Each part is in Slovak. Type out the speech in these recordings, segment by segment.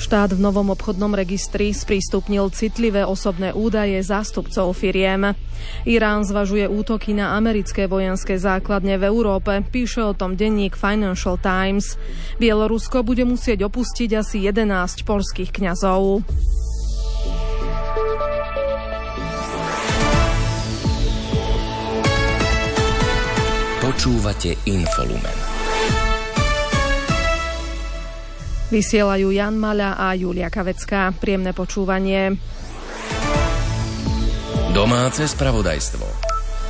Štát v novom obchodnom registri sprístupnil citlivé osobné údaje zástupcov firiem. Irán zvažuje útoky na americké vojenské základne v Európe, píše o tom denník Financial Times. Bielorusko bude musieť opustiť asi 11 poľských kňazov. Počúvate Infolumen. Vysielajú Jan Maľa a Julia Kavecká. Príjemné počúvanie. Domáce spravodajstvo.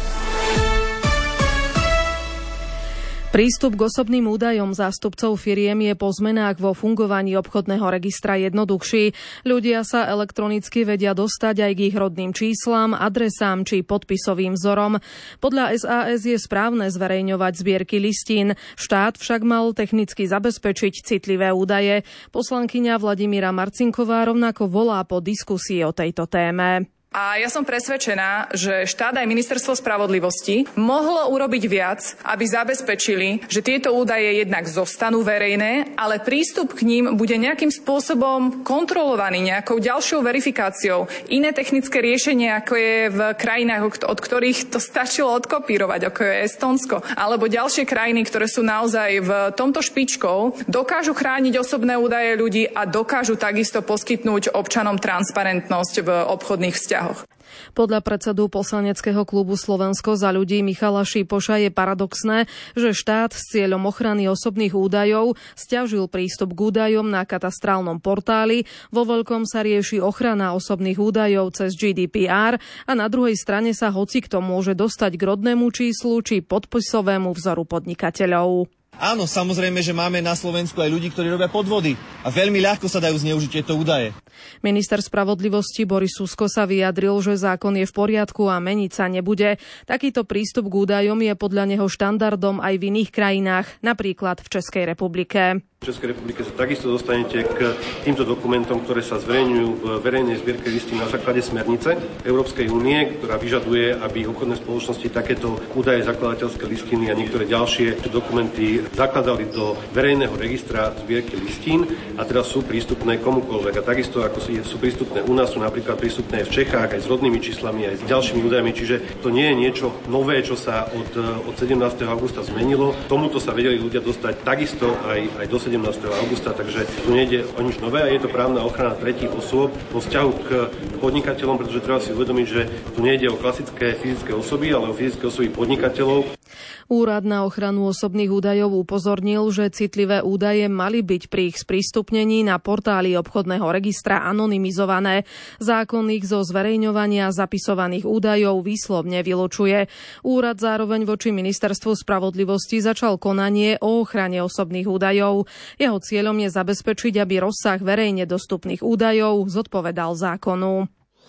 Prístup k osobným údajom zástupcov firiem je po zmenách vo fungovaní obchodného registra jednoduchší. Ľudia sa elektronicky vedia dostať aj k ich rodným číslam, adresám či podpisovým vzorom. Podľa SAS je správne zverejňovať zbierky listín. Štát však mal technicky zabezpečiť citlivé údaje. Poslankyňa Vladimíra Marcinková rovnako volá po diskusii o tejto téme. A ja som presvedčená, že štát aj ministerstvo spravodlivosti mohlo urobiť viac, aby zabezpečili, že tieto údaje jednak zostanú verejné, ale prístup k ním bude nejakým spôsobom kontrolovaný, nejakou ďalšou verifikáciou. Iné technické riešenie, ako je v krajinách, od ktorých to stačilo odkopírovať, ako je Estónsko, alebo ďalšie krajiny, ktoré sú naozaj v tomto špičkou, dokážu chrániť osobné údaje ľudí a dokážu takisto poskytnúť občanom transparentnosť v obchodných vzťahoch. Podľa predsedu poslaneckého klubu Slovensko za ľudí Michala Šipoša je paradoxné, že štát s cieľom ochrany osobných údajov sťažil prístup k údajom na katastrálnom portáli, vo veľkom sa rieši ochrana osobných údajov cez GDPR a na druhej strane sa hocikto môže dostať k rodnému číslu či podpisovému vzoru podnikateľov. Áno, samozrejme, že máme na Slovensku aj ľudí, ktorí robia podvody a veľmi ľahko sa dajú zneužiť tieto údaje. Minister spravodlivosti Boris Susko sa vyjadril, že zákon je v poriadku a meniť sa nebude. Takýto prístup k údajom je podľa neho štandardom aj v iných krajinách, napríklad v Českej republike. V Českej republike sa takisto dostanete k týmto dokumentom, ktoré sa zverejňujú v verejnej zbierke listín na základe smernice Európskej únie, ktorá vyžaduje, aby obchodné spoločnosti takéto údaje, zakladateľské listiny a niektoré ďalšie dokumenty zakladali do verejného registra zbierky listín a teraz sú prístupné komukoľvek. A takisto, ako sú prístupné u nás, sú napríklad prístupné v Čechách aj s rodnými číslami, aj s ďalšími údajmi, čiže to nie je niečo nové, čo sa od 17. augusta zmenilo. Tomuto sa vedeli ľudia dostať takisto aj do 17. augusta, takže tu nejde o nič nové a je to právna ochrana tretích osôb vo vzťahu k podnikateľom, pretože treba si uvedomiť, že tu nejde o klasické fyzické osoby, ale o fyzické osoby podnikateľov. Úrad na ochranu osobných údajov upozornil, že citlivé údaje mali byť pri ich sprístupnení na portáli obchodného registra anonymizované. Zákon ich zo zverejňovania zapisovaných údajov výslovne vylučuje. Úrad zároveň voči ministerstvu spravodlivosti začal konanie o ochrane osobných údajov. Jeho cieľom je zabezpečiť, aby rozsah verejne dostupných údajov zodpovedal zákonu.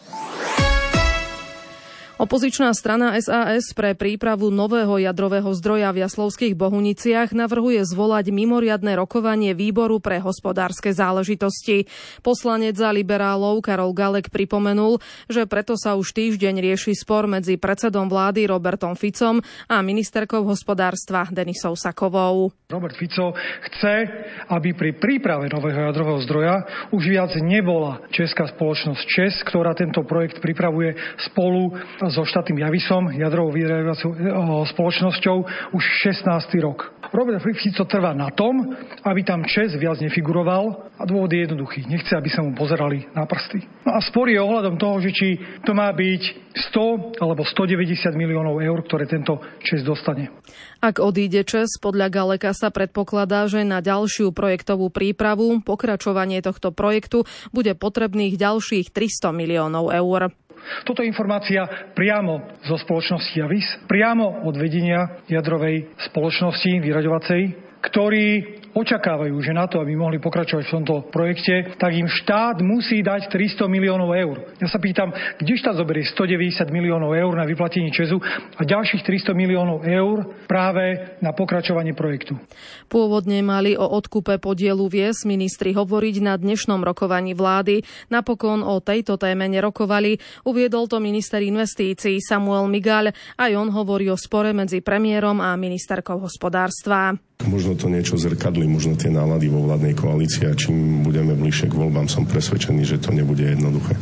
Opozičná strana SAS pre prípravu nového jadrového zdroja v Jaslovských Bohuniciach navrhuje zvolať mimoriadne rokovanie výboru pre hospodárske záležitosti. Poslanec za liberálov Karol Galek pripomenul, že preto sa už týždeň rieši spor medzi predsedom vlády Robertom Ficom a ministerkou hospodárstva Denisou Sakovou. Robert Fico chce, aby pri príprave nového jadrového zdroja už viac nebola česká spoločnosť ČEZ, ktorá tento projekt pripravuje spolu so štátnym Javisom, jadrovou vyrábacou spoločnosťou, už 16. rok. Robert Fico trvá na tom, aby tam ČEZ viac nefiguroval a dôvod je jednoduchý. Nechce, aby sa mu pozerali na prsty. No a spor je ohľadom toho, že či to má byť 100 alebo 190 miliónov eur, ktoré tento ČEZ dostane. Ak odíde ČEZ, podľa Galeka sa predpokladá, že na ďalšiu projektovú prípravu, pokračovanie tohto projektu, bude potrebných ďalších 300 miliónov eur. Toto je informácia priamo zo spoločnosti Javis, priamo od vedenia jadrovej spoločnosti vyraďovacej, ktorí očakávajú, že na to, aby mohli pokračovať v tomto projekte, tak im štát musí dať 300 miliónov eur. Ja sa pýtam, kde štát zoberie 190 miliónov eur na vyplatenie ČEZu a ďalších 300 miliónov eur práve na pokračovanie projektu. Pôvodne mali o odkupe podielu viesť ministri hovoriť na dnešnom rokovaní vlády. Napokon o tejto téme nerokovali. Uviedol to minister investícií Samuel Migaľ. Aj on hovorí o spore medzi premiérom a ministerkou hospodárstva. Možno to niečo zrkadlí, možno tie nálady vo vládnej koalícii a čím budeme bližšie k voľbám, som presvedčený, že to nebude jednoduché.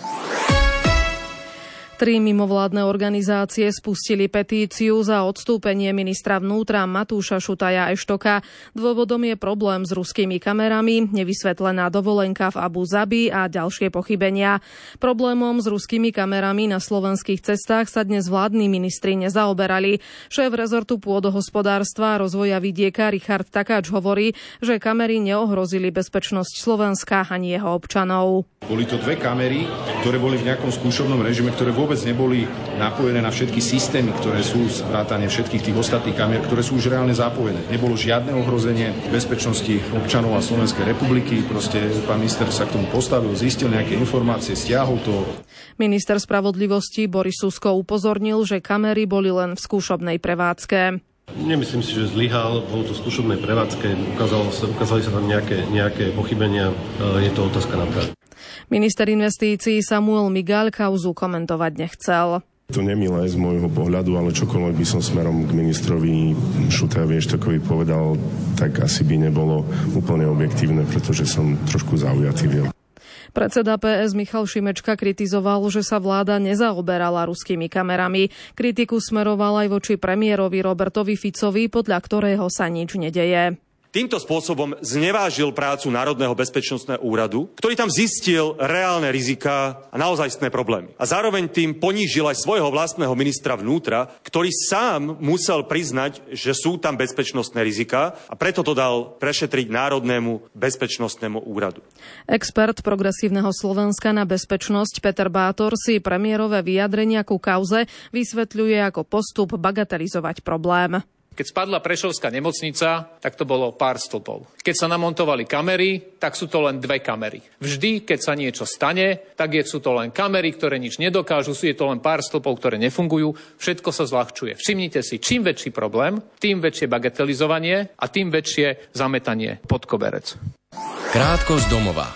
3 mimovládne organizácie spustili petíciu za odstúpenie ministra vnútra Matúša Šutaja Eštoka. Dôvodom je problém s ruskými kamerami, nevysvetlená dovolenka v Abu Zabi a ďalšie pochybenia. Problémom s ruskými kamerami na slovenských cestách sa dnes vládni ministri nezaoberali. Šéf rezortu pôdohospodárstva a rozvoja vidieka Richard Takáč hovorí, že kamery neohrozili bezpečnosť Slovenska ani jeho občanov. Boli to 2 kamery, ktoré boli v nejakom skúšobnom režime, ktoré vôbec neboli napojené na všetky systémy, ktoré sú vrátane všetkých tých ostatných kamier, ktoré sú už reálne zapojené. Nebolo žiadne ohrozenie bezpečnosti občanov a Slovenskej republiky. Proste pán minister sa k tomu postavil, zistil nejaké informácie, stiahol to. Minister spravodlivosti Boris Susko upozornil, že kamery boli len v skúšobnej prevádzke. Nemyslím si, že zlyhal, bolo to v skúšobnej prevádzke, ukázali sa tam nejaké pochybenia, je to otázka na práve. Minister investícií Samuel Migaľ kauzu komentovať nechcel. To nemilé z môjho pohľadu, ale čokoľvek by som smerom k ministrovi Šutajovi Eštokovi povedal, tak asi by nebolo úplne objektívne, pretože som trošku zaujatý. Predseda PS Michal Šimečka kritizoval, že sa vláda nezaoberala ruskými kamerami. Kritiku smeroval aj voči premiérovi Robertovi Ficovi, podľa ktorého sa nič nedeje. Týmto spôsobom znevážil prácu Národného bezpečnostného úradu, ktorý tam zistil reálne riziká a naozajstné problémy. A zároveň tým ponížil aj svojho vlastného ministra vnútra, ktorý sám musel priznať, že sú tam bezpečnostné riziká a preto to dal prešetriť Národnému bezpečnostnému úradu. Expert Progresívneho Slovenska na bezpečnosť Peter Bátor si premiérové vyjadrenia ku kauze vysvetľuje ako postup bagatelizovať problém. Keď spadla Prešovská nemocnica, tak to bolo pár stĺpov. Keď sa namontovali kamery, tak sú to len 2 kamery. Vždy, keď sa niečo stane, tak sú to len kamery, ktoré nič nedokážu, je to len pár stĺpov, ktoré nefungujú. Všetko sa zľahčuje. Všimnite si, čím väčší problém, tým väčšie bagatelizovanie a tým väčšie zametanie pod koberec. Krátko z domova.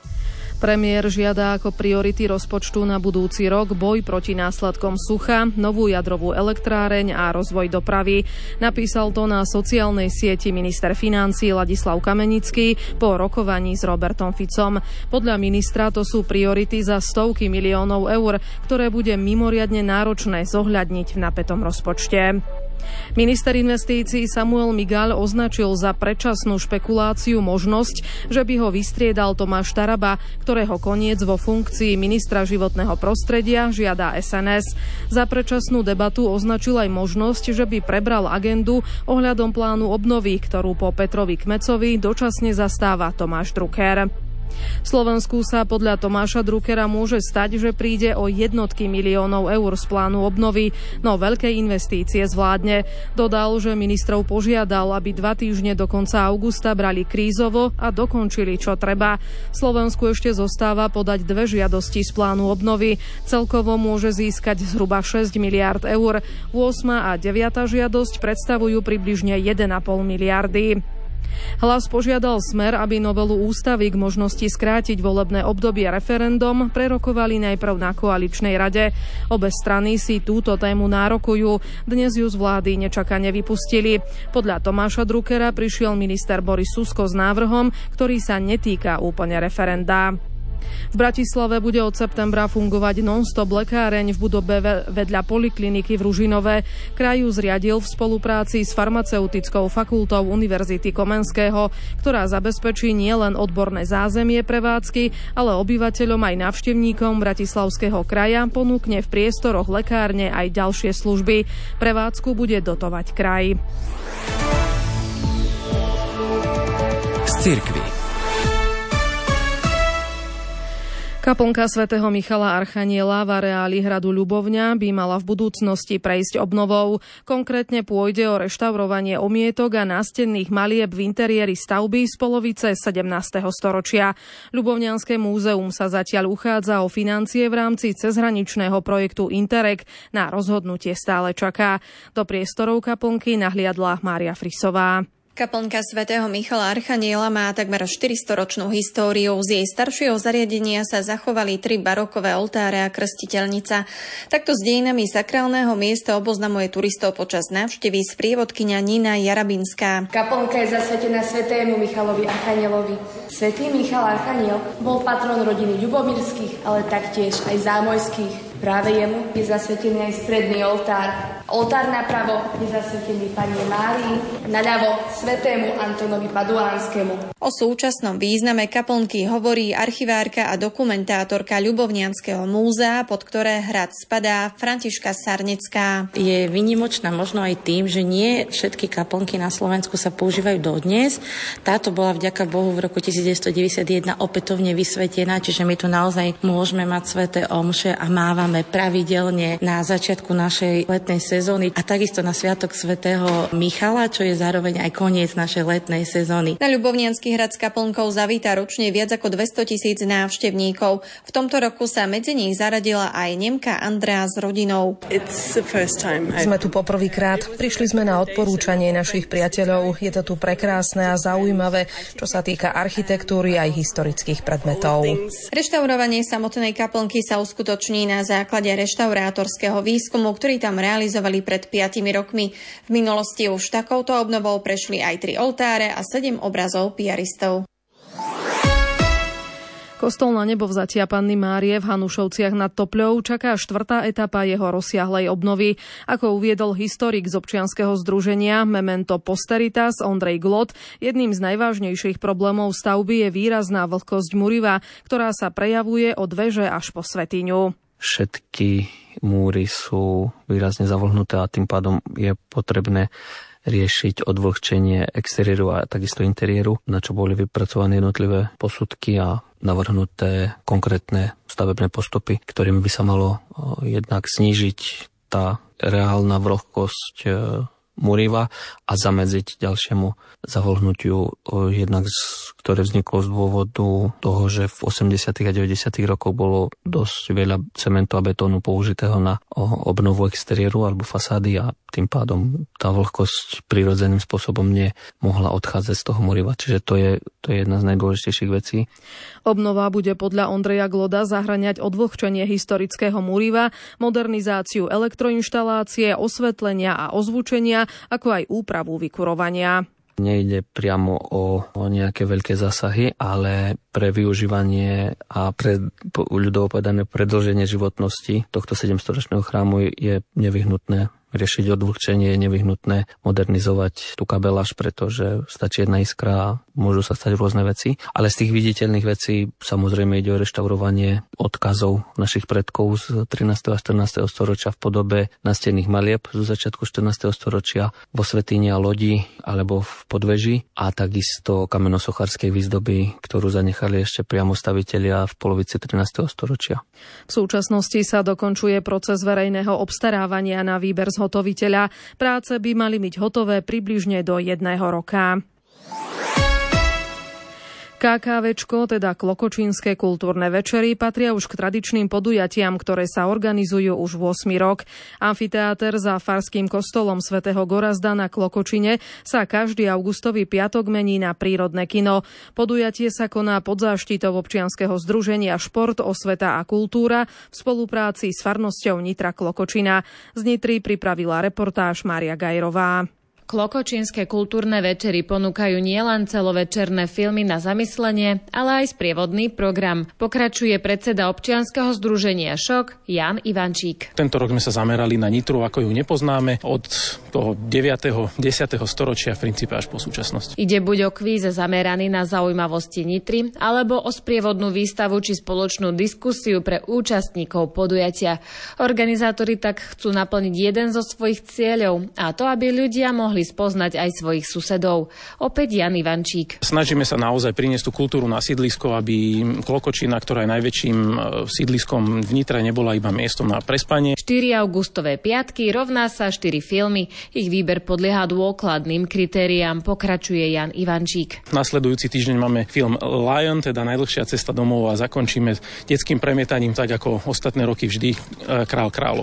Premiér žiada ako priority rozpočtu na budúci rok boj proti následkom sucha, novú jadrovú elektráreň a rozvoj dopravy. Napísal to na sociálnej sieti minister financií Ladislav Kamenický po rokovaní s Robertom Ficom. Podľa ministra to sú priority za stovky miliónov eur, ktoré bude mimoriadne náročné zohľadniť v napätom rozpočte. Minister investícií Samuel Migaľ označil za predčasnú špekuláciu možnosť, že by ho vystriedal Tomáš Taraba, ktorého koniec vo funkcii ministra životného prostredia žiada SNS. Za predčasnú debatu označil aj možnosť, že by prebral agendu ohľadom plánu obnovy, ktorú po Petrovi Kmecovi dočasne zastáva Tomáš Drucker. Slovensku sa podľa Tomáša Druckera môže stať, že príde o jednotky miliónov eur z plánu obnovy, no veľké investície zvládne. Dodal, že ministrov požiadal, aby 2 týždne do konca augusta brali krízovo a dokončili čo treba. Slovensku ešte zostáva podať 2 žiadosti z plánu obnovy. Celkovo môže získať zhruba 6 miliárd eur. 8. a 9. žiadosť predstavujú približne 1,5 miliardy. Hlas požiadal Smer, aby novelu ústavy k možnosti skrátiť volebné obdobie referendum prerokovali najprv na koaličnej rade. Obe strany si túto tému nárokujú. Dnes ju z vlády nečakane vypustili. Podľa Tomáša Druckera prišiel minister Boris Susko s návrhom, ktorý sa netýka úplne referenda. V Bratislave bude od septembra fungovať non-stop lekáreň v budove vedľa polikliniky v Ružinove. Kraj ju zriadil v spolupráci s farmaceutickou fakultou Univerzity Komenského, ktorá zabezpečí nielen odborné zázemie prevádzky, ale obyvateľom aj návštevníkom Bratislavského kraja ponúkne v priestoroch lekárne aj ďalšie služby. Prevádzku bude dotovať kraj. Z cirkvi. Kaplnka svätého Michala Archaniela v areáli hradu Ľubovňa by mala v budúcnosti prejsť obnovou. Konkrétne pôjde o reštaurovanie omietok a nástenných malieb v interiéri stavby z polovice 17. storočia. Ľubovňanské múzeum sa zatiaľ uchádza o financie v rámci cezhraničného projektu Interreg. Na rozhodnutie stále čaká. Do priestorov kaplnky nahliadla Mária Frisová. Kaplnka svätého Michala Archaniela má takmer 400-ročnú históriu. Z jej staršieho zariadenia sa zachovali 3 barokové oltáre a krstiteľnica. Takto s dejinami sakrálneho miesta oboznamuje turistov počas návštevy sprievodkyňa Nina Jarabinská. Kaplnka je zasvetená svätému Michalovi Archanielovi. Svätý Michal Archaniel bol patron rodiny Ľubomírskych, ale taktiež aj Zámojských. Práve jemu je zasvetený aj stredný oltár. Oltár napravo je zasvetený Panne Márii, naľavo svätému Antonovi Paduánskému. O súčasnom význame kaplnky hovorí archivárka a dokumentátorka Ľubovnianskeho múzea, pod ktoré hrad spadá, Františka Sarnecká. Je výnimočná možno aj tým, že nie všetky kaplnky na Slovensku sa používajú dodnes. Táto bola vďaka Bohu v roku 1991 opätovne vysvetená, čiže my tu naozaj môžeme mať sväté omše a mávame pravidelne na začiatku našej letnej sezóny a takisto na sviatok svätého Michala, čo je zároveň aj koniec našej letnej sezóny. Na Ľubovniansky hrad s kaplnkou zavíta ročne viac ako 200,000 návštevníkov. V tomto roku sa medzi nich zaradila aj Nemka Andrea s rodinou. Sme tu poprvýkrát. Prišli sme na odporúčanie našich priateľov. Je to tu prekrásne a zaujímavé, čo sa týka architektúry aj historických predmetov. Reštaurovanie samotnej kaplnky sa uskutoční na základe reštaurátorského výskumu, ktorý tam realizovali pred 5 rokmi. V minulosti už takouto obnovou prešli aj 3 oltáre a 7 obrazov piaristov. Kostol na nebovzatia Panny Márie v Hanušovciach nad Topľou čaká 4. etapa jeho rozsiahlej obnovy. Ako uviedol historik z občianskeho združenia Memento Posteritas Ondrej Glot, jedným z najvážnejších problémov stavby je výrazná vlhkosť muriva, ktorá sa prejavuje od veže až po svätyňu. Všetky múry sú výrazne zavlhnuté a tým pádom je potrebné riešiť odvlhčenie exteriéru a takisto interiéru, na čo boli vypracované jednotlivé posudky a navrhnuté konkrétne stavebné postupy, ktorým by sa malo jednak znížiť tá reálna vlhkosť múriva a zamedziť ďalšiemu zavlhnutiu, jednak ktoré vzniklo z dôvodu toho, že v 80. a 90. rokoch bolo dosť veľa cementu a betónu použitého na obnovu exteriéru alebo fasády a tým pádom tá vlhkosť prirodzeným spôsobom nemohla odchádzať z toho múriva. Čiže to je jedna z najdôležitejších vecí. Obnova bude podľa Ondreja Gloda zahŕňať odvlhčenie historického múriva, modernizáciu elektroinštalácie, osvetlenia a ozvučenia, ako aj úpravu vykurovania. Nejde priamo o nejaké veľké zásahy, ale pre využívanie a pre ľudovo povedané predĺženie životnosti tohto 700-ročného chrámu je nevyhnutné riešiť odvlhčenie, je nevyhnutné modernizovať tú kabeláž, pretože stačí jedna iskra a môžu sa stať rôzne veci. Ale z tých viditeľných vecí samozrejme ide o reštaurovanie odkazov našich predkov z 13. a 14. storočia v podobe nastenných malieb zo začiatku 14. storočia vo svätyni a lodi alebo v podveži a takisto kamenosochárskej výzdoby, ktorú zanechali ešte priamo stavitelia v polovici 13. storočia. V súčasnosti sa dokončuje proces verejného obstarávania na výber zhotoviteľa. Práce by mali byť hotové približne do 1 roka. KKVčko, teda Klokočínske kultúrne večery, patria už k tradičným podujatiam, ktoré sa organizujú už 8. rok. Amfiteáter za farským kostolom svätého Gorazda na Klokočine sa každý augustový piatok mení na prírodné kino. Podujatie sa koná pod záštitou občianskeho združenia Šport, osveta a kultúra v spolupráci s farnosťou Nitra Klokočina. Z Nitry pripravila reportáž Mária Gajrová. Klokočínske kultúrne večery ponúkajú nielen celovečerné filmy na zamyslenie, ale aj sprievodný program. Pokračuje predseda občianskeho združenia ŠOK Jan Ivančík. Tento rok sme sa zamerali na Nitru, ako ju nepoznáme, od toho 9. 10. storočia v princípe až po súčasnosť. Ide buď o kvíz zameraný na zaujímavosti Nitry, alebo o sprievodnú výstavu či spoločnú diskusiu pre účastníkov podujatia. Organizátori tak chcú naplniť jeden zo svojich cieľov, a to, aby ľudia mohli spoznať aj svojich susedov. Opäť Jan Ivančík. Snažíme sa naozaj priniesť tú kultúru na sídlisko, aby Klokočina, ktorá je najväčším sídliskom v Nitre, nebola iba miestom na prespanie. 4 augustové piatky rovná sa 4 filmy. Ich výber podlieha dôkladným kritériám, pokračuje Jan Ivančík. Nasledujúci týždeň máme film Lion, teda Najdlhšia cesta domov, a zakončíme detským premietaním, tak ako ostatné roky vždy, Král kráľov.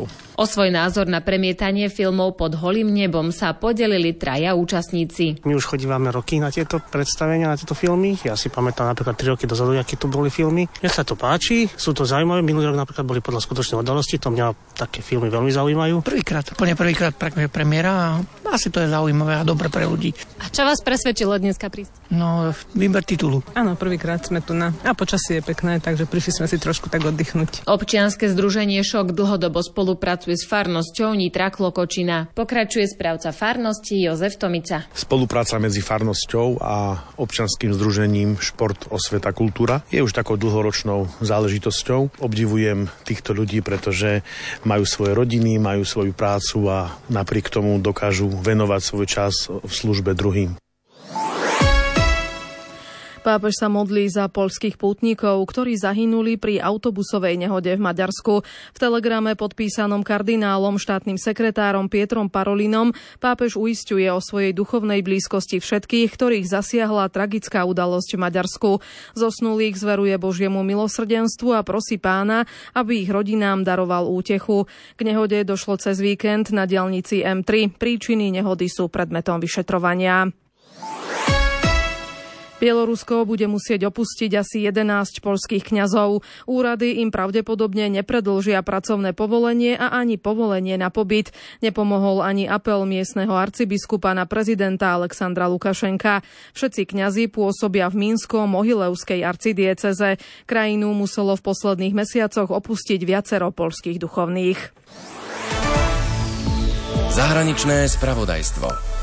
O svoj názor na premietanie filmov Pod holým nebom sa podelili 3 účastníci. My už chodívame roky na tieto predstavenia, na tieto filmy. Ja si pamätám napríklad 3 roky dozadu, aké tu boli filmy. Mne sa to páči, sú to zaujímavé. Minulý rok napríklad boli podľa skutočnej udalosti, to mňa také filmy veľmi zaujímajú. Úplne prvýkrát premiéra a asi to je zaujímavé a dobre pre ľudí. A čo vás presvedčilo dneska prísť? No, výber titulu. Áno, prvýkrát sme tu a počasie je pekné, takže prišli sme si trošku tak oddychnúť. Občianske združenie Šok dlhodobo spolupracuje s farnosťou Nitra Klokočina. Pokračuje správca farnosti Jozef Tomica. Spolupráca medzi farnosťou a občianskym združením Šport, osveta, kultúra je už takou dlhoročnou záležitosťou. Obdivujem týchto ľudí, pretože majú svoje rodiny, majú svoju prácu a napriek tomu dokážu venovať svoj čas v službe druhým. Pápež sa modlí za poľských pútnikov, ktorí zahynuli pri autobusovej nehode v Maďarsku. V telegrame podpísanom kardinálom, štátnym sekretárom Pietrom Parolinom pápež uisťuje o svojej duchovnej blízkosti všetkých, ktorých zasiahla tragická udalosť v Maďarsku. Zosnulých zveruje Božiemu milosrdenstvu a prosí Pána, aby ich rodinám daroval útechu. K nehode došlo cez víkend na diaľnici M3. Príčiny nehody sú predmetom vyšetrovania. Bielorusko bude musieť opustiť asi 11 poľských kňazov. Úrady im pravdepodobne nepredĺžia pracovné povolenie a ani povolenie na pobyt. Nepomohol ani apel miestneho arcibiskupa na prezidenta Alexandra Lukašenka. Všetci kňazi pôsobia v Mínsko-Mohilevskej arcidieceze. Krajinu muselo v posledných mesiacoch opustiť viacero poľských duchovných. Zahraničné spravodajstvo.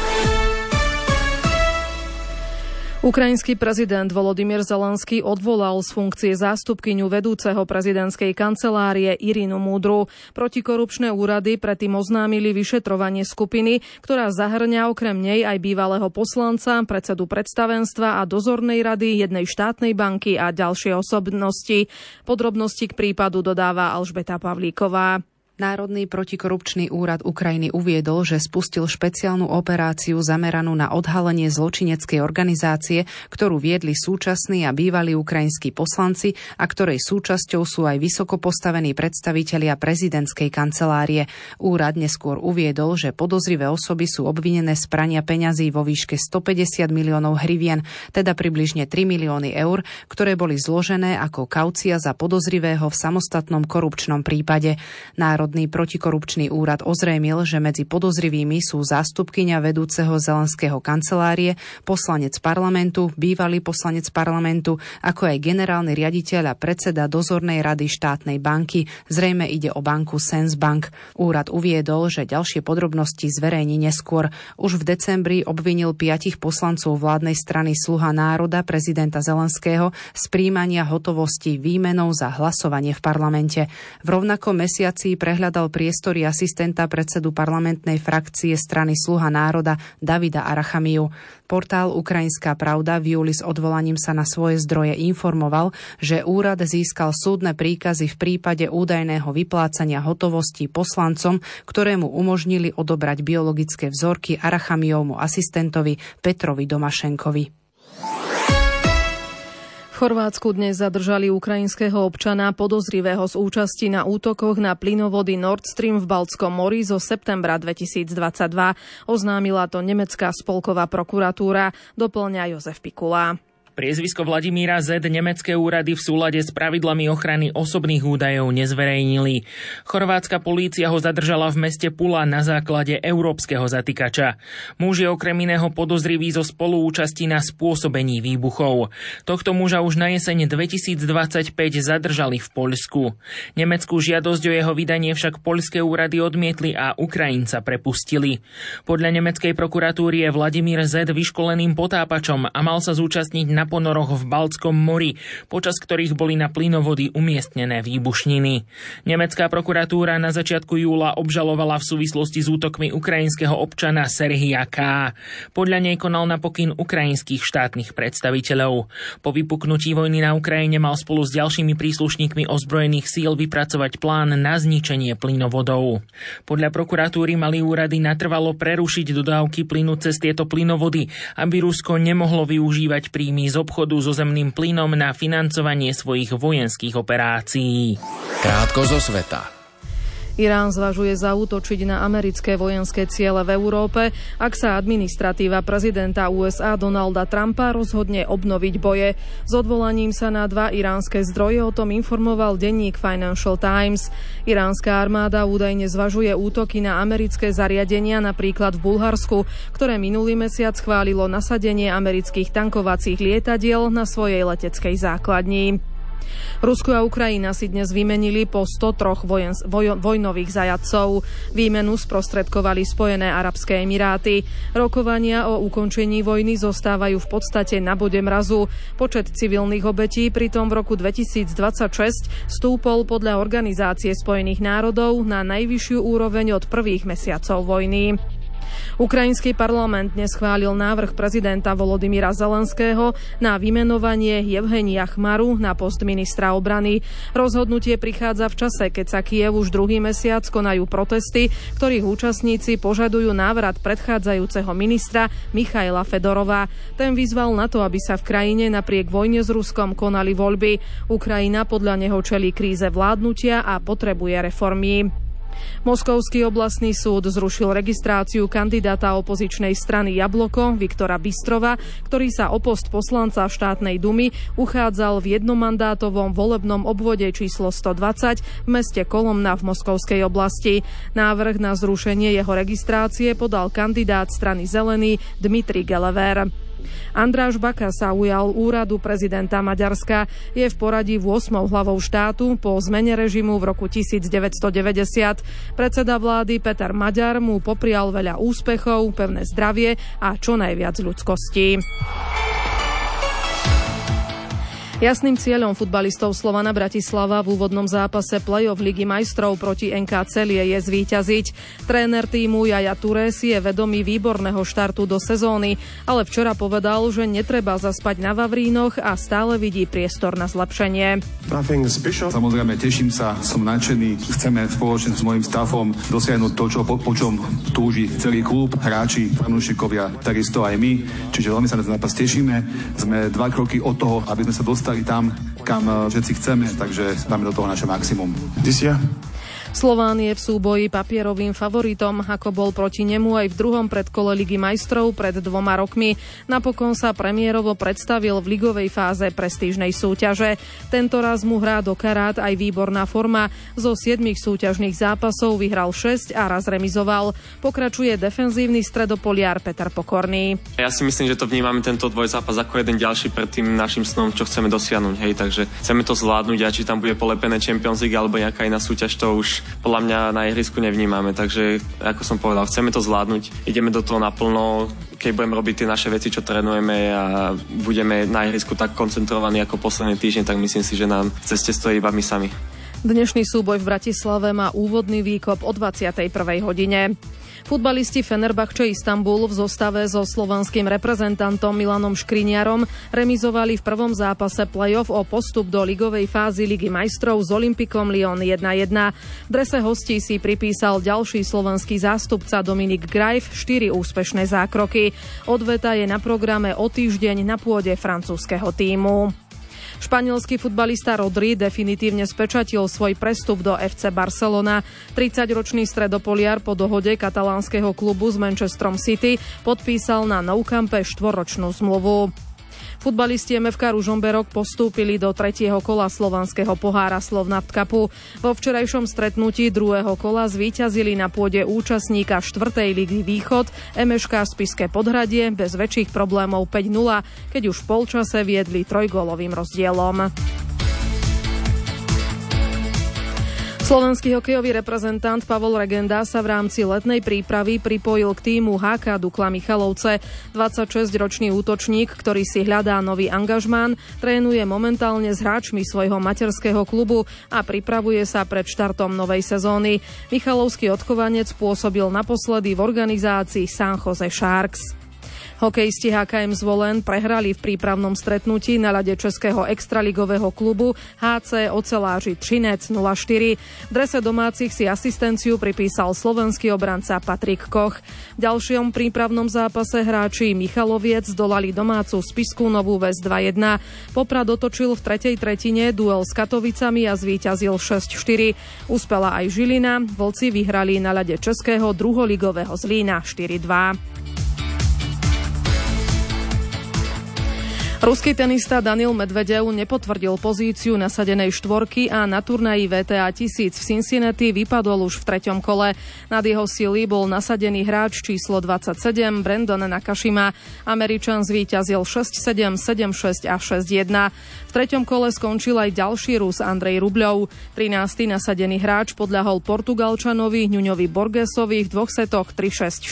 Ukrajinský prezident Volodymyr Zelenský odvolal z funkcie zástupkyňu vedúceho prezidentskej kancelárie Irinu Múdru. Protikorupčné úrady predtým oznámili vyšetrovanie skupiny, ktorá zahŕňa okrem nej aj bývalého poslanca, predsedu predstavenstva a dozornej rady jednej štátnej banky a ďalšie osobnosti. Podrobnosti k prípadu dodáva Alžbeta Pavlíková. Národný protikorupčný úrad Ukrajiny uviedol, že spustil špeciálnu operáciu zameranú na odhalenie zločineckej organizácie, ktorú viedli súčasní a bývalí ukrajinskí poslanci a ktorej súčasťou sú aj vysoko postavení predstavitelia prezidentskej kancelárie. Úrad neskôr uviedol, že podozrivé osoby sú obvinené z prania peňazí vo výške 150 miliónov hrivien, teda približne 3 milióny eur, ktoré boli zložené ako kaucia za podozrivého v samostatnom korupčnom prípade. Národný protikorupčný úrad ozrejmil, že medzi podozrivými sú zástupkyňa vedúceho Zelenského kancelárie, poslanec parlamentu, bývalý poslanec parlamentu, ako aj generálny riaditeľ a predseda dozornej rady štátnej banky. Zrejme ide o banku Sensbank. Úrad uviedol, že ďalšie podrobnosti zverejní neskôr. Už v decembri obvinil 5 poslancov vládnej strany Sluha národa prezidenta Zelenského z prijímania hotovosti výmenou za hlasovanie v parlamente. V rovnakom mesiaci prehľadal priestory asistenta predsedu parlamentnej frakcie strany Sluha národa Davida Arachamiu. Portál Ukrajinská pravda v júli s odvolaním sa na svoje zdroje informoval, že úrad získal súdne príkazy v prípade údajného vyplácania hotovosti poslancom, ktorému umožnili odobrať biologické vzorky Arachamiovmu asistentovi Petrovi Domašenkovi. V Chorvátsku dnes zadržali ukrajinského občana podozrivého z účasti na útokoch na plynovody Nord Stream v Baltskom mori zo septembra 2022. Oznámila to nemecká spolková prokuratúra, doplňa Jozef Pikula. Priezvisko Vladimíra Z. nemecké úrady v súlade s pravidlami ochrany osobných údajov nezverejnili. Chorvátska polícia ho zadržala v meste Pula na základe európskeho zatýkača. Muž je okrem iného podozrivý zo spoluúčasti na spôsobení výbuchov. Tohto muža už na jeseň 2025 zadržali v Poľsku. Nemeckú žiadosť o jeho vydanie však poľské úrady odmietli a Ukrajinca prepustili. Podľa nemeckej prokuratúry je Vladimír Z. vyškoleným potápačom a mal sa zúčastniť na ponoroch v Baltskom mori, počas ktorých boli na plynovody umiestnené výbušniny. Nemecká prokuratúra na začiatku júla obžalovala v súvislosti s útokmi ukrajinského občana Serhija K. Podľa nej konal na pokyn ukrajinských štátnych predstaviteľov. Po vypuknutí vojny na Ukrajine mal spolu s ďalšími príslušníkmi ozbrojených síl vypracovať plán na zničenie plynovodov. Podľa prokuratúry mali úrady natrvalo prerušiť dodávky plynu cez tieto plynovody, aby Rusko nemohlo využívať príjmy z obchodu so zemným plynom na financovanie svojich vojenských operácií. Krátko zo sveta. Irán zvažuje zaútočiť na americké vojenské ciele v Európe, ak sa administratíva prezidenta USA Donalda Trumpa rozhodne obnoviť boje. S odvolaním sa na 2 iránske zdroje o tom informoval denník Financial Times. Iránska armáda údajne zvažuje útoky na americké zariadenia napríklad v Bulharsku, ktoré minulý mesiac schválilo nasadenie amerických tankovacích lietadiel na svojej leteckej základni. Rusko a Ukrajina si dnes vymenili po 103 vojnových zajatcov. Výmenu sprostredkovali Spojené arabské emiráty. Rokovania o ukončení vojny zostávajú v podstate na bode mrazu. Počet civilných obetí pritom v roku 2026 stúpol podľa Organizácie spojených národov na najvyššiu úroveň od prvých mesiacov vojny. Ukrajinský parlament dnes schválil návrh prezidenta Volodymyra Zelenského na vymenovanie Jevhenia Chmaru na post ministra obrany. Rozhodnutie prichádza v čase, keď sa Kyjev už druhý mesiac konajú protesty, ktorých účastníci požadujú návrat predchádzajúceho ministra Michaila Fedorova. Ten vyzval na to, aby sa v krajine napriek vojne s Ruskom konali voľby. Ukrajina podľa neho čelí kríze vládnutia a potrebuje reformy. Moskovský oblastný súd zrušil registráciu kandidáta opozičnej strany Jabloko Viktora Bystrova, ktorý sa o post poslanca štátnej dumy uchádzal v jednomandátovom volebnom obvode číslo 120 v meste Kolomna v Moskovskej oblasti. Návrh na zrušenie jeho registrácie podal kandidát strany Zelený Dmitrij Gelever. Andráš Baka sa ujal úradu prezidenta Maďarska. Je v poradí 8. hlavou štátu po zmene režimu v roku 1990. Predseda vlády Peter Maďar mu poprial veľa úspechov, pevné zdravie a čo najviac ľudskosti. Jasným cieľom futbalistov Slovana Bratislava v úvodnom zápase play-off Ligy majstrov proti NK Celie je zvíťaziť. Tréner tímu Jaja Touré si je vedomý výborného štartu do sezóny, ale včera povedal, že netreba zaspať na Vavrínoch a stále vidí priestor na zlepšenie. Samozrejme, teším sa, som nadšený. Chceme spoločne s mojím staffom dosiahnuť to, po čom túži celý klub, hráči, fanúšikovia, takisto aj my. Čiže veľmi sa na ten zápas tešíme. Sme 2 kroky od toho, aby sme sa dostali tam, kam všetci chceme, takže dáme do toho naše maximum. Slován je v súboji papierovým favoritom, ako bol proti nemu aj v druhom predkole Ligy majstrov pred 2 rokmi. Napokon sa premiérovo predstavil v ligovej fáze prestížnej súťaže. Tento raz mu hrá do karát aj výborná forma. Zo 7 súťažných zápasov vyhral 6 a raz remizoval. Pokračuje defenzívny stredopoliar Peter Pokorný. Ja si myslím, že to vnímame tento dvojzápas ako jeden ďalší pred tým našim snom, čo chceme dosiahnuť. Hej, takže chceme to zvládnuť a či tam bude polepené Champions League alebo nejaká iná súťaž, to už podľa mňa na ihrisku nevnímame, takže ako som povedal, chceme to zvládnuť, ideme do toho naplno, keď budeme robiť tie naše veci, čo trénujeme a budeme na ihrisku tak koncentrovaní ako posledný týždeň, tak myslím si, že nám v ceste stojí iba my sami. Dnešný súboj v Bratislave má úvodný výkop o 21. hodine. Futbalisti Fenerbahče Istanbul v zostave so slovanským reprezentantom Milanom Škriniarom remizovali v prvom zápase play-off o postup do ligovej fázy Ligy majstrov s Olympikom Lyon 1-1. V drese hostí si pripísal ďalší slovenský zástupca Dominik Grajf 4 úspešné zákroky. Odveta je na programe o týždeň na pôde francúzskeho tímu. Španielský futbalista Rodri definitívne spečatil svoj prestup do FC Barcelona. 30-ročný stredopoliar po dohode katalánskeho klubu s Manchesterom City podpísal na Nou Campe 4-ročnú zmluvu. Futbalisti MFK Ružomberok postúpili do 3. kola slovanského pohára Slovnaft Cupu. Vo včerajšom stretnutí 2. kola zvíťazili na pôde účastníka 4. ligy Východ MŠK Spišské Podhradie bez väčších problémov 5-0, keď už v polčase viedli 3-gólovým rozdielom. Slovenský hokejový reprezentant Pavol Regenda sa v rámci letnej prípravy pripojil k tímu HK Dukla Michalovce. 26-ročný útočník, ktorý si hľadá nový angažmán, trénuje momentálne s hráčmi svojho materského klubu a pripravuje sa pred štartom novej sezóny. Michalovský odchovanec pôsobil naposledy v organizácii San Jose Sharks. Hokejisti HKM Zvolen prehrali v prípravnom stretnutí na ľade českého extraligového klubu HC Oceláři Třinec 0-4. V drese domácich si asistenciu pripísal slovenský obranca Patrik Koch. V ďalšom prípravnom zápase hráči Michaloviec zdolali domácu Spišskú Novú Ves 2-1. Poprad otočil v tretej tretine duel s Katovicami a zvíťazil 6-4. Uspela aj Žilina. Vlci vyhrali na ľade českého druholigového Zlína 4-2. Ruský tenista Daniil Medvedev nepotvrdil pozíciu nasadenej štvorky a na turnaji WTA 1000 v Cincinnati vypadol už v 3. kole. Nad jeho sily bol nasadený hráč číslo 27 Brandon Nakashima. Američan zvíťazil 6-7, 7-6 a 6-1. V 3. kole skončil aj ďalší Rus Andrej Rubľov. 13. nasadený hráč podľahol Portugalčanovi Nuňovi Borgesovi v 2 setoch 3-6,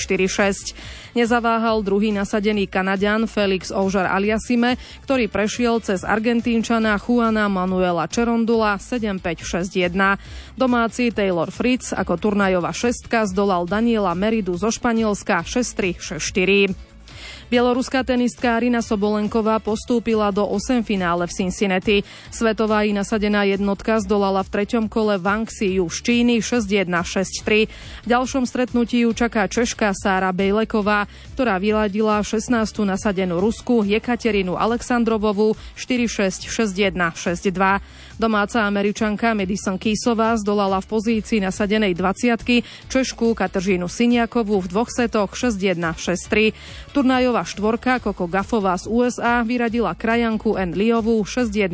4-6. Nezaváhal druhý nasadený Kanaďan Felix Auger-Aliassime, ktorý prešiel cez Argentínčana Juana Manuela Cerundula 7-5, 6-1. Domáci Taylor Fritz ako turnajová šestka zdolal Daniela Meridu zo Španielska 6-3, 6-4. Bieloruská tenistka Arina Sobolenková postúpila do 8 finále v Cincinnati. Svetová i nasadená jednotka zdolala v 3. kole Wang Xiyu z Číny 6-1, 6-3. V ďalšom stretnutí ju čaká Češka Sára Bejleková, ktorá vyladila 16. nasadenú Rusku Jekaterinu Alexandrovovú 4-6, 6-1, 6-2. Domáca Američanka Madison Keysová zdolala v pozícii nasadenej 20-ky Češku Kateřinu Siniakovú v 2 setoch 6-1, 6-3. Turnajová štvorka Coco Gauffová z USA vyradila krajanku N. Liovú 6-1,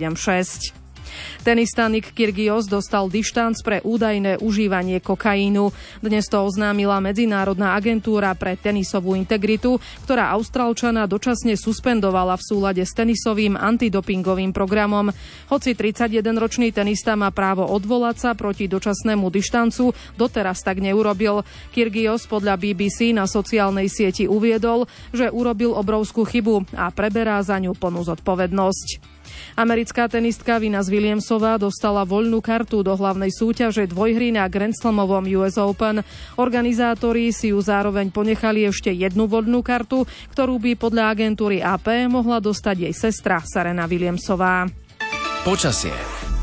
7-6. Tenista Nick Kyrgios dostal dištanc pre údajné užívanie kokainu. Dnes to oznámila Medzinárodná agentúra pre tenisovú integritu, ktorá Austrálčana dočasne suspendovala v súlade s tenisovým antidopingovým programom. Hoci 31-ročný tenista má právo odvolať sa proti dočasnému dištancu, doteraz tak neurobil. Kyrgios podľa BBC na sociálnej sieti uviedol, že urobil obrovskú chybu a preberá za ňu plnú zodpovednosť. Americká tenistka Venus Williamsová dostala voľnú kartu do hlavnej súťaže dvojhry na Grand Slamovom US Open. Organizátori si ju zároveň ponechali ešte jednu voľnú kartu, ktorú by podľa agentúry AP mohla dostať jej sestra Serena Williamsová. Počasie.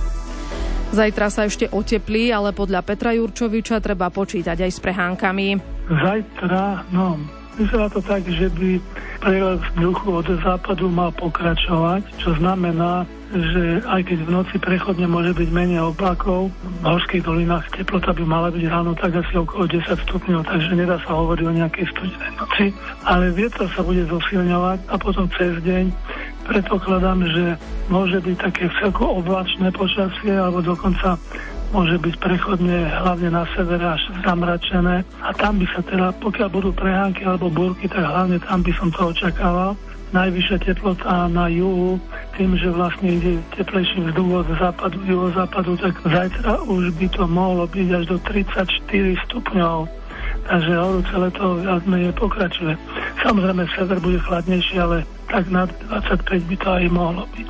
Zajtra sa ešte oteplí, ale podľa Petra Jurčoviča treba počítať aj s prehánkami. Zajtra, vyzerá to tak, že by prelev vzduchu od západu mal pokračovať, čo znamená, že aj keď v noci prechodne môže byť menej oblakov, v horských dolinách teplota by mala byť ráno tak asi okolo 10 stupňov, takže nedá sa hovoriť o nejakej studenej noci, ale vietor sa bude zosilňovať a potom cez deň predpokladám, že môže byť také celko oblačné počasie, alebo dokonca môže byť prechodne hlavne na severe až zamračené a tam by sa teda, pokiaľ budú prehánky alebo búrky, tak hlavne tam by som to očakával. Najvyššia teplota na juhu, tým, že vlastne ide teplejší vzduch od západu, juhozápadu, tak zajtra už by to mohlo byť až do 34 stupňov. Takže horúce leto viac menej pokračuje. Samozrejme sever bude chladnejší, ale tak nad 25 by to aj mohlo byť.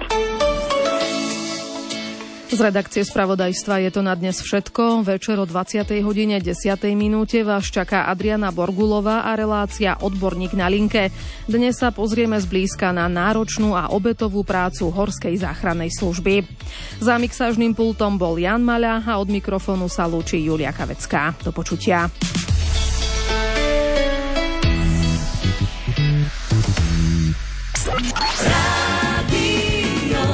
Z redakcie spravodajstva je to na dnes všetko. Večer o 20:10 vás čaká Adriana Borgulová a relácia Odborník na linke. Dnes sa pozrieme zblízka na náročnú a obetovú prácu Horskej záchrannej služby. Za mixážnym pultom bol Jan Maľa a od mikrofónu sa lúči Julia Kavecká. Do počutia.